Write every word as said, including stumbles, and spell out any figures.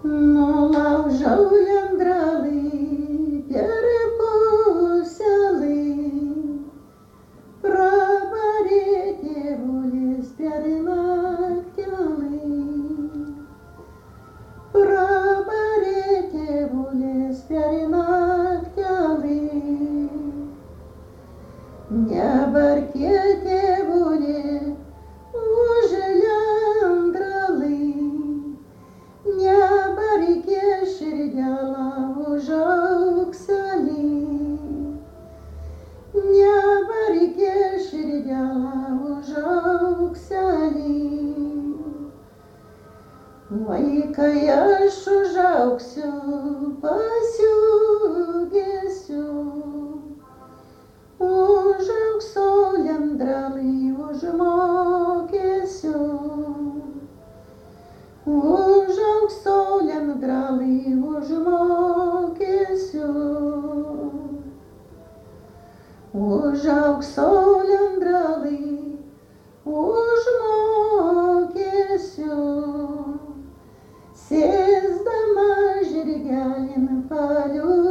Nulaužau lendralai, perpusialai, prabarė tėvulis per naktelai. Prabarė tėvulis per naktelai. Nebarkė tėvulė už lendralai, nebarkė širdelą už aukselį, nebarkė širdelą už aukselį. Vaikai aš užaugsiu, pasiūgėsiu, užaugsiu lendralai, užmokėsiu. Užaugsiu lendralai, užmokėsiu. Užaugsiu lendralai, užmokėsiu. Sėsdama žirgelin paliu